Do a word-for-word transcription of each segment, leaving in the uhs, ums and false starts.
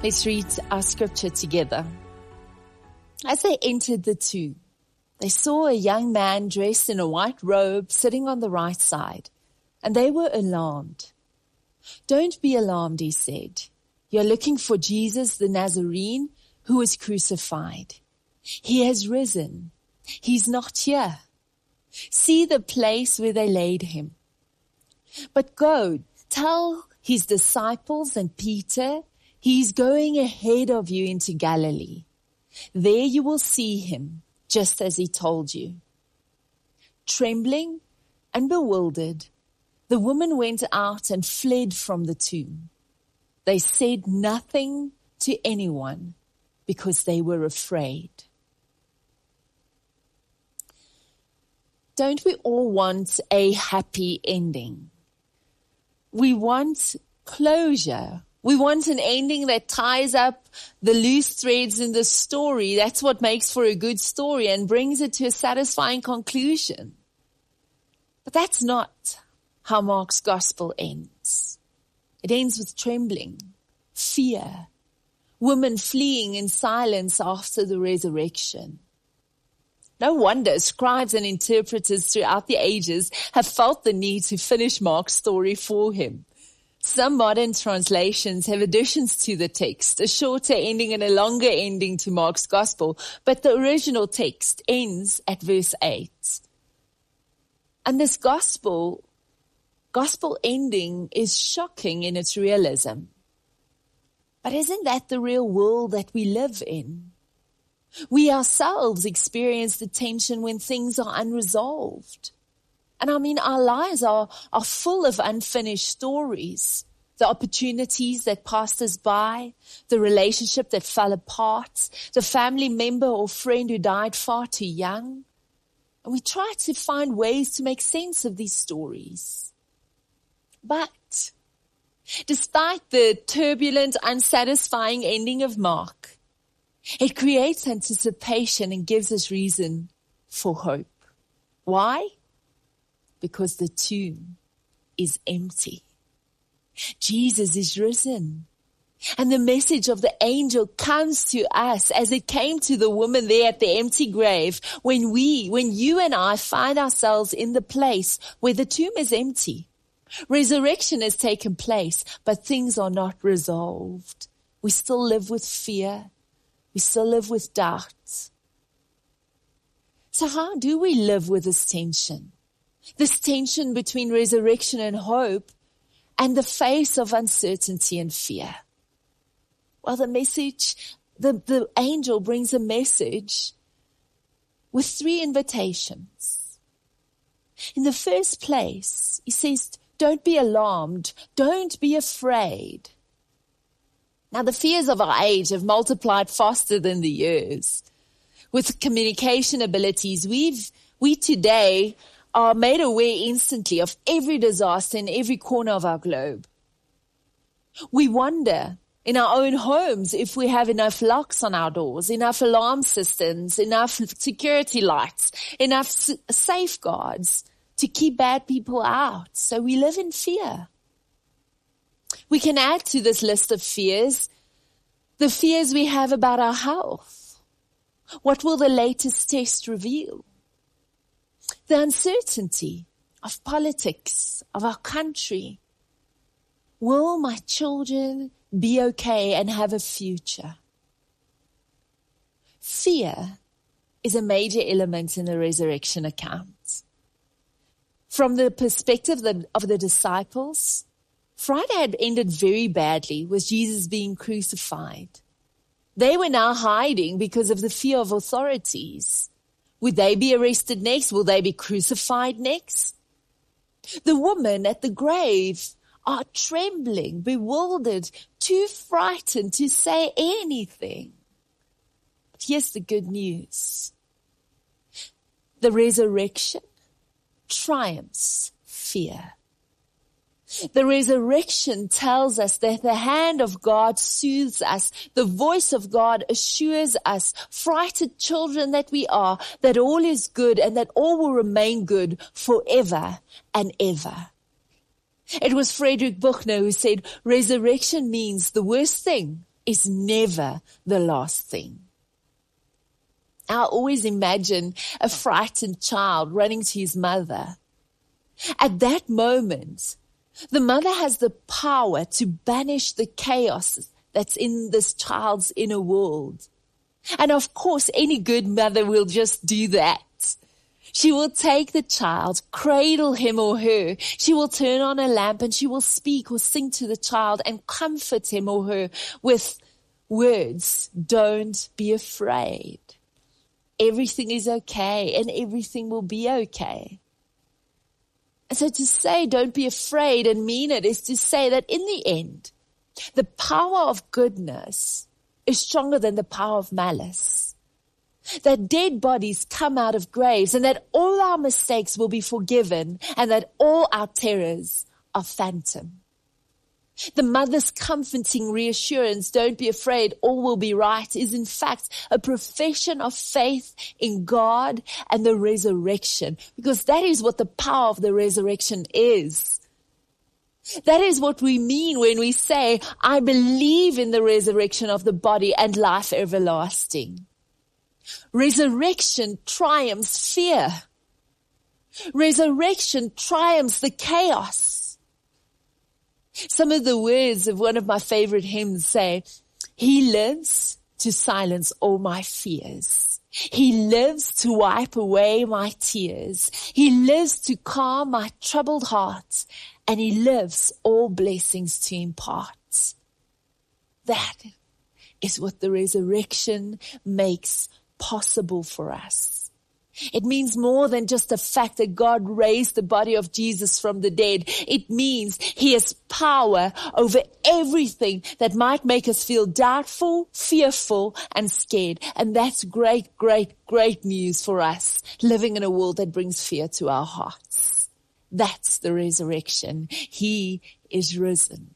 Let's read our scripture together. As they entered the tomb, they saw a young man dressed in a white robe sitting on the right side, and they were alarmed. "Don't be alarmed," he said. "You're looking for Jesus the Nazarene who was crucified. He has risen. He's not here. See the place where they laid him. But go, tell his disciples and Peter, he's going ahead of you into Galilee. There you will see him, just as he told you." Trembling and bewildered, the woman went out and fled from the tomb. They said nothing to anyone because they were afraid. Don't we all want a happy ending? We want closure. We want an ending that ties up the loose threads in the story. That's what makes for a good story and brings it to a satisfying conclusion. But that's not how Mark's gospel ends. It ends with trembling, fear, women fleeing in silence after the resurrection. No wonder scribes and interpreters throughout the ages have felt the need to finish Mark's story for him. Some modern translations have additions to the text, a shorter ending and a longer ending to Mark's gospel, but the original text ends at verse eight. And this gospel, gospel ending is shocking in its realism. But isn't that the real world that we live in? We ourselves experience the tension when things are unresolved. And I mean, our lives are, are full of unfinished stories. The opportunities that passed us by, the relationship that fell apart, the family member or friend who died far too young. And we try to find ways to make sense of these stories. But despite the turbulent, unsatisfying ending of Mark, it creates anticipation and gives us reason for hope. Why? Because the tomb is empty. Jesus is risen. And the message of the angel comes to us as it came to the woman there at the empty grave when we, when you and I find ourselves in the place where the tomb is empty. Resurrection has taken place, but things are not resolved. We still live with fear. We still live with doubt. So how do we live with this tension? This tension between resurrection and hope and the face of uncertainty and fear. Well, the message, the, the angel brings a message with three invitations. In the first place, he says, don't be alarmed. Don't be afraid. Now, the fears of our age have multiplied faster than the years. With communication abilities, we've, we today are made aware instantly of every disaster in every corner of our globe. We wonder in our own homes if we have enough locks on our doors, enough alarm systems, enough security lights, enough s- safeguards to keep bad people out. So we live in fear. We can add to this list of fears the fears we have about our health. What will the latest test reveal? The uncertainty of politics, of our country. Will my children be okay and have a future? Fear is a major element in the resurrection account. From the perspective of the disciples, Friday had ended very badly with Jesus being crucified. They were now hiding because of the fear of authorities. Would they be arrested next? Will they be crucified next? The women at the grave are trembling, bewildered, too frightened to say anything. But here's the good news. The resurrection triumphs fear. The resurrection tells us that the hand of God soothes us. The voice of God assures us, frightened children that we are, that all is good and that all will remain good forever and ever. It was Friedrich Buchner who said, resurrection means the worst thing is never the last thing. I always imagine a frightened child running to his mother. At that moment, the mother has the power to banish the chaos that's in this child's inner world. And of course, any good mother will just do that. She will take the child, cradle him or her. She will turn on a lamp and she will speak or sing to the child and comfort him or her with words. Don't be afraid. Everything is okay and everything will be okay. And so to say don't be afraid and mean it is to say that in the end, the power of goodness is stronger than the power of malice. That dead bodies come out of graves and that all our mistakes will be forgiven and that all our terrors are phantom. The mother's comforting reassurance, don't be afraid, all will be right, is in fact a profession of faith in God and the resurrection, because that is what the power of the resurrection is. That is what we mean when we say, I believe in the resurrection of the body and life everlasting. Resurrection triumphs fear. Resurrection triumphs the chaos. Some of the words of one of my favorite hymns say, He lives to silence all my fears. He lives to wipe away my tears. He lives to calm my troubled heart. And He lives all blessings to impart. That is what the resurrection makes possible for us. It means more than just the fact that God raised the body of Jesus from the dead. It means He has power over everything that might make us feel doubtful, fearful, and scared. And that's great, great, great news for us living in a world that brings fear to our hearts. That's the resurrection. He is risen.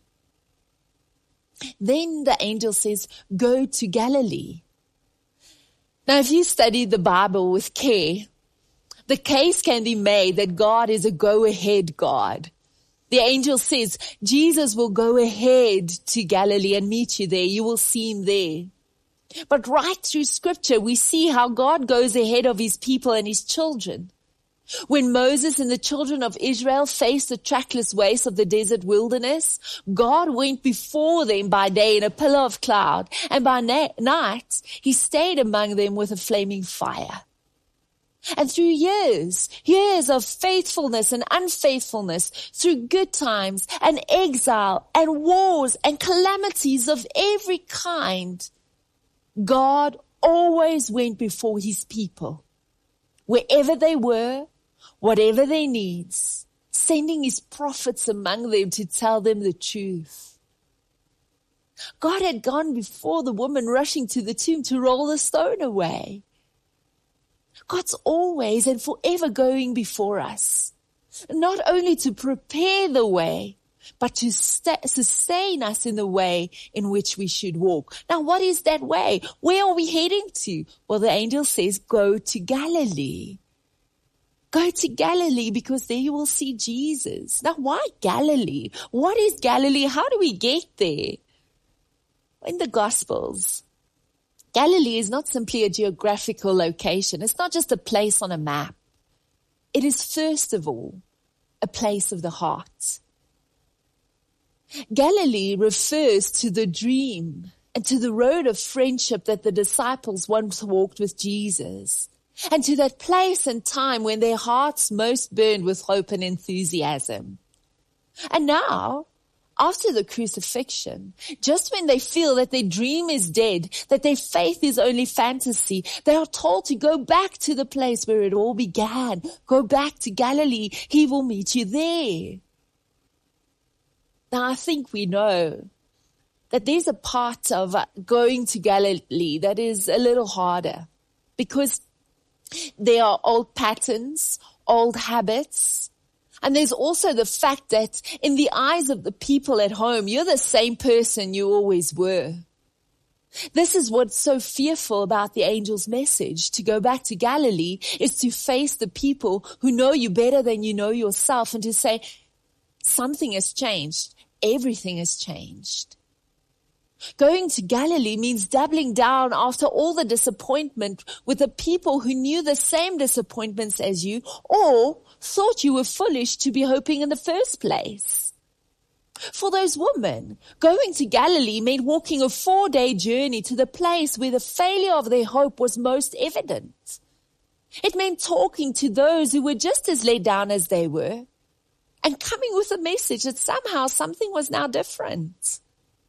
Then the angel says, go to Galilee. Now, if you study the Bible with care, the case can be made that God is a go-ahead God. The angel says, Jesus will go ahead to Galilee and meet you there. You will see Him there. But right through Scripture, we see how God goes ahead of His people and His children. When Moses and the children of Israel faced the trackless wastes of the desert wilderness, God went before them by day in a pillar of cloud, and by na- night He stayed among them with a flaming fire. And through years, years of faithfulness and unfaithfulness, through good times and exile and wars and calamities of every kind, God always went before His people, wherever they were, whatever their needs, sending His prophets among them to tell them the truth. God had gone before the woman rushing to the tomb to roll the stone away. God's always and forever going before us, not only to prepare the way, but to st- sustain us in the way in which we should walk. Now, what is that way? Where are we heading to? Well, the angel says, go to Galilee. Go to Galilee because there you will see Jesus. Now, why Galilee? What is Galilee? How do we get there? In the Gospels, Galilee is not simply a geographical location. It's not just a place on a map. It is first of all a place of the heart. Galilee refers to the dream and to the road of friendship that the disciples once walked with Jesus, and to that place and time when their hearts most burned with hope and enthusiasm. And now, after the crucifixion, just when they feel that their dream is dead, that their faith is only fantasy, they are told to go back to the place where it all began. Go back to Galilee. He will meet you there. Now, I think we know that there's a part of going to Galilee that is a little harder, because there are old patterns, old habits. And there's also the fact that in the eyes of the people at home, you're the same person you always were. This is what's so fearful about the angel's message. To go back to Galilee is to face the people who know you better than you know yourself, and to say, something has changed. Everything has changed. Going to Galilee means doubling down after all the disappointment with the people who knew the same disappointments as you or thought you were foolish to be hoping in the first place. For those women, going to Galilee meant walking a four-day journey to the place where the failure of their hope was most evident. It meant talking to those who were just as laid down as they were and coming with a message that somehow something was now different.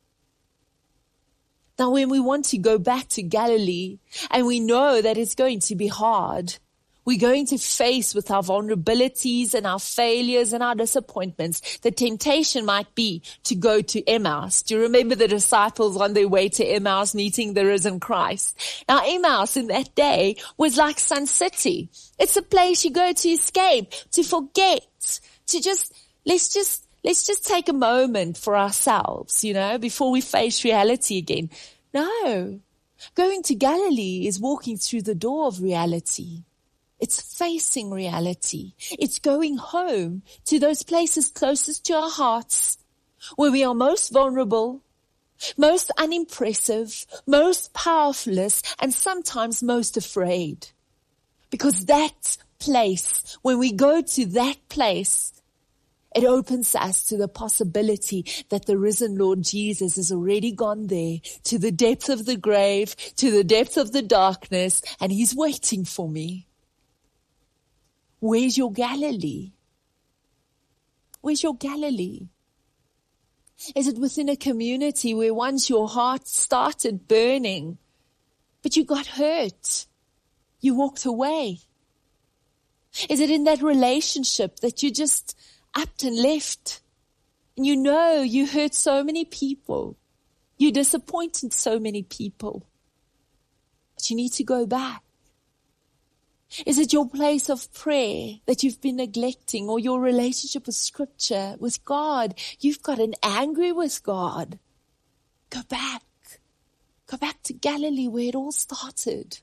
Now, when we want to go back to Galilee and we know that it's going to be hard, we're going to face with our vulnerabilities and our failures and our disappointments. The temptation might be to go to Emmaus. Do you remember the disciples on their way to Emmaus meeting the risen Christ? Now, Emmaus in that day was like Sun City. It's a place you go to escape, to forget, to just, let's just, let's just take a moment for ourselves, you know, before we face reality again. No, going to Galilee is walking through the door of reality. It's facing reality. It's going home to those places closest to our hearts where we are most vulnerable, most unimpressive, most powerless, and sometimes most afraid. Because that place, when we go to that place, it opens us to the possibility that the risen Lord Jesus has already gone there to the depth of the grave, to the depth of the darkness, and he's waiting for me. Where's your Galilee? Where's your Galilee? Is it within a community where once your heart started burning, but you got hurt? You walked away? Is it in that relationship that you just upped and left? And you know you hurt so many people. You disappointed so many people. But you need to go back. Is it your place of prayer that you've been neglecting, or your relationship with Scripture, with God? You've gotten angry with God. Go back. Go back to Galilee where it all started.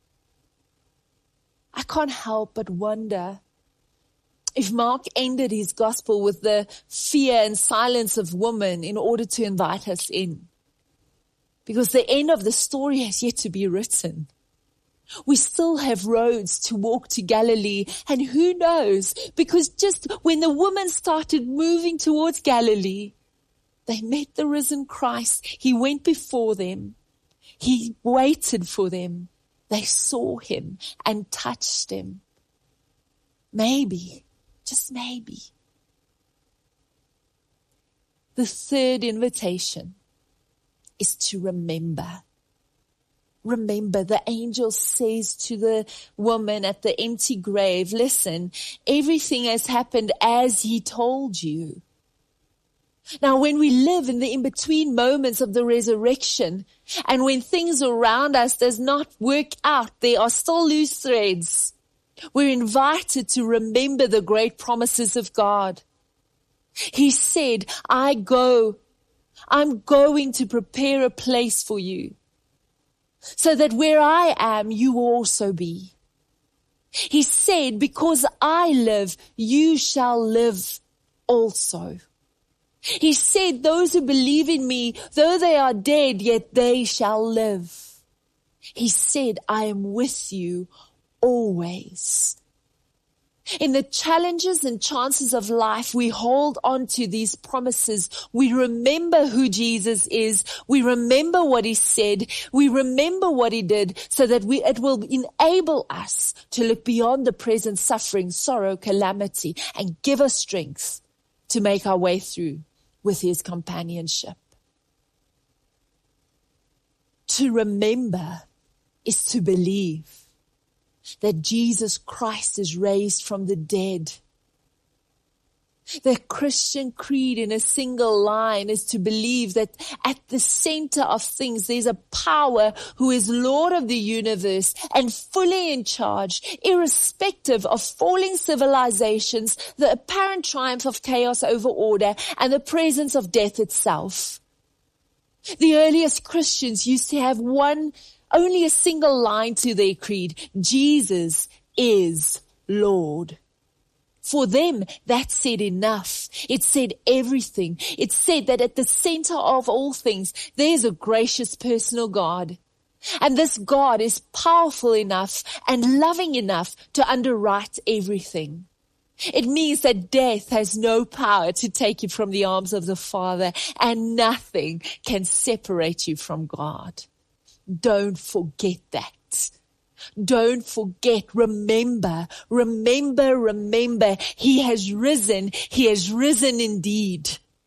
I can't help but wonder if Mark ended his gospel with the fear and silence of women in order to invite us in. Because the end of the story has yet to be written. We still have roads to walk to Galilee, and who knows, because just when the women started moving towards Galilee, they met the risen Christ. He went before them. He waited for them. They saw him and touched him. Maybe, just maybe. The third invitation is to remember. Remember, the angel says to the woman at the empty grave, listen, everything has happened as he told you. Now, when we live in the in-between moments of the resurrection, and when things around us does not work out, there are still loose threads. We're invited to remember the great promises of God. He said, I go, I'm going to prepare a place for you, so that where I am, you will also be. He said, because I live, you shall live also. He said, those who believe in me, though they are dead, yet they shall live. He said, I am with you always. In the challenges and chances of life, we hold on to these promises. We remember who Jesus is. We remember what he said. We remember what he did, so that we, it will enable us to look beyond the present suffering, sorrow, calamity, and give us strength to make our way through with his companionship. To remember is to believe that Jesus Christ is raised from the dead. The Christian creed in a single line is to believe that at the center of things there's a power who is Lord of the universe and fully in charge, irrespective of falling civilizations, the apparent triumph of chaos over order, and the presence of death itself. The earliest Christians used to have one Only a single line to their creed. Jesus is Lord. For them, that said enough. It said everything. It said that at the center of all things, there's a gracious personal God. And this God is powerful enough and loving enough to underwrite everything. It means that death has no power to take you from the arms of the Father, and nothing can separate you from God. Don't forget that. Don't forget. Remember, remember, remember. He has risen. He has risen indeed.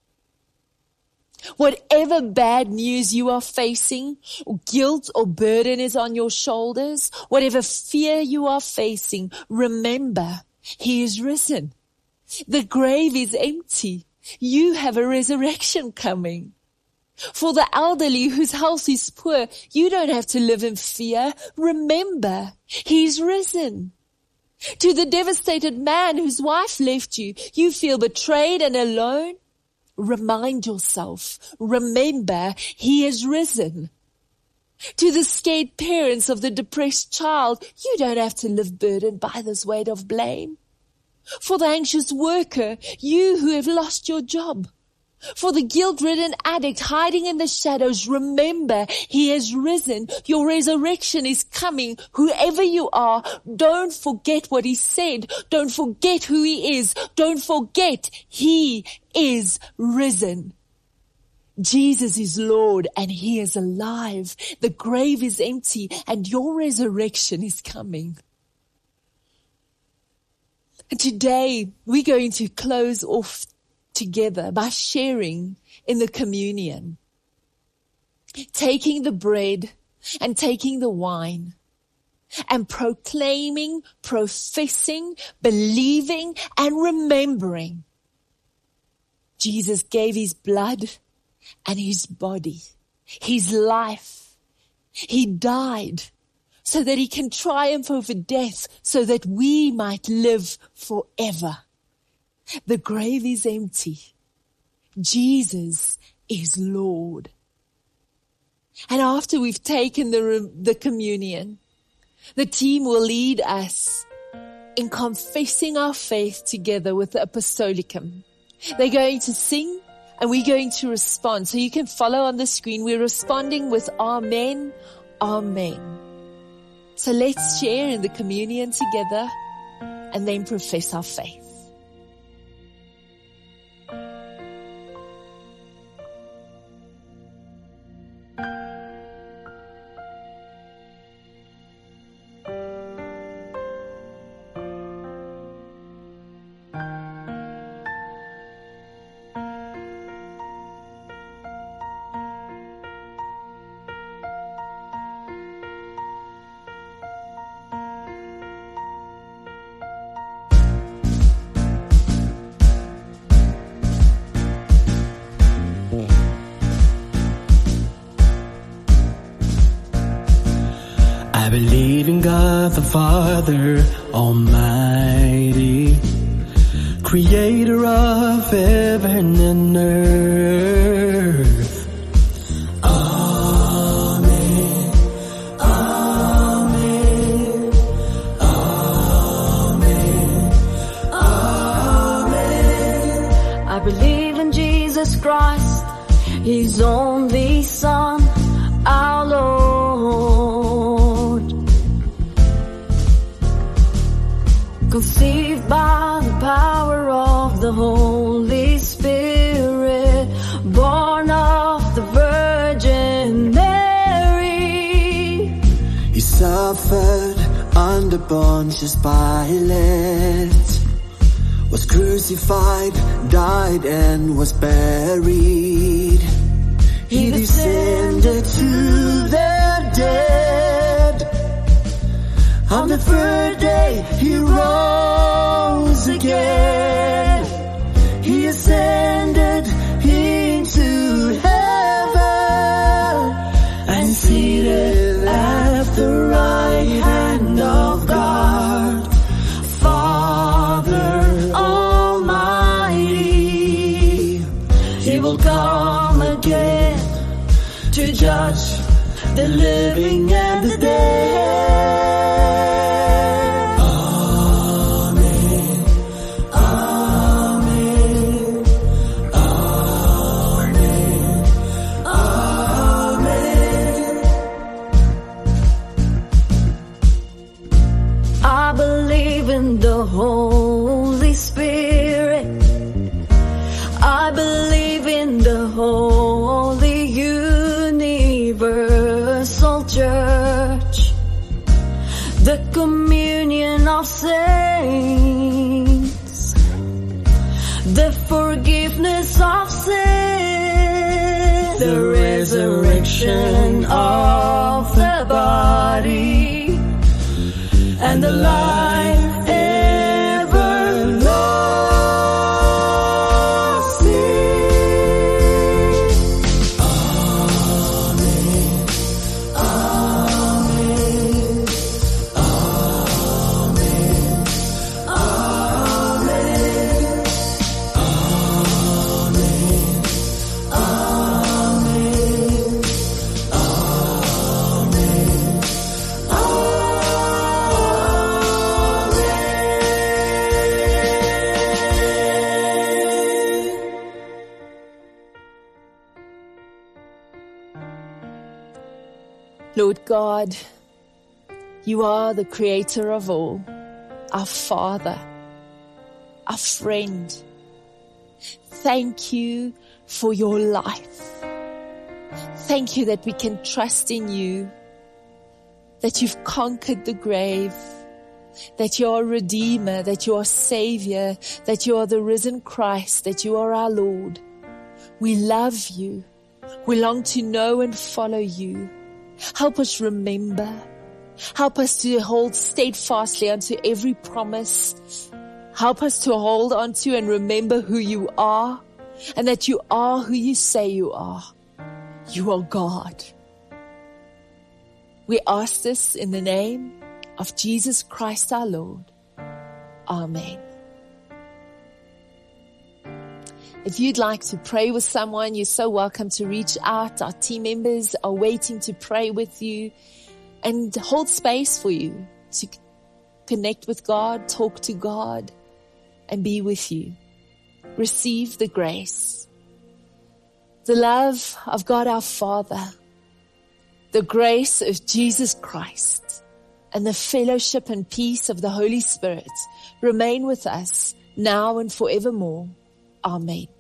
Whatever bad news you are facing, or guilt or burden is on your shoulders, whatever fear you are facing, remember, He is risen. The grave is empty. You have a resurrection coming. For the elderly whose health is poor, you don't have to live in fear. Remember, He's risen. To the devastated man whose wife left you, you feel betrayed and alone. Remind yourself, remember, He is risen. To the scared parents of the depressed child, you don't have to live burdened by this weight of blame. For the anxious worker, you who have lost your job. For the guilt-ridden addict hiding in the shadows, remember, He has risen. Your resurrection is coming. Whoever you are, don't forget what He said. Don't forget who He is. Don't forget He is risen. Jesus is Lord and He is alive. The grave is empty and your resurrection is coming. And today we're going to close off together by sharing in the communion, taking the bread and taking the wine and proclaiming, professing, believing and remembering Jesus gave His blood and His body, His life. He died so that He can triumph over death, so that we might live forever. The grave is empty. Jesus is Lord. And after we've taken the, the communion, the team will lead us in confessing our faith together with the Apostolicum. They're going to sing and we're going to respond. So you can follow on the screen. We're responding with Amen, Amen. So let's share in the communion together and then profess our faith. I believe in God the Father Almighty, Creator of heaven and earth. Amen, amen, amen, amen. I believe in Jesus Christ, His only Son, our Lord. Conceived by the power of the Holy Spirit, born of the Virgin Mary. He suffered under Pontius Pilate, was crucified, died and was buried. He descended to the dead. On the third day He rose again. He ascended into heaven and seated at the right hand of God, Father Almighty. He will come again to judge the living and the dead. Amen, the holy universal church, the communion of saints, the forgiveness of sins, the resurrection of the body, and the life everlasting. Amen. Amen. Amen. Amen. Amen. Lord God, you are the creator of all, our Father, our friend. Thank you for your life. Thank you that we can trust in you, that you've conquered the grave, that you are a Redeemer, that you are Savior, that you are the risen Christ, that you are our Lord. We love you. We long to know and follow you. Help us remember. Help us to hold steadfastly onto every promise. Help us to hold onto and remember who you are, and that you are who you say you are. You are God. We ask this in the name of Jesus Christ our Lord. Amen. If you'd like to pray with someone, you're so welcome to reach out. Our team members are waiting to pray with you and hold space for you to connect with God, talk to God, and be with you. Receive the grace, the love of God our Father, the grace of Jesus Christ, and the fellowship and peace of the Holy Spirit remain with us now and forevermore. Amen.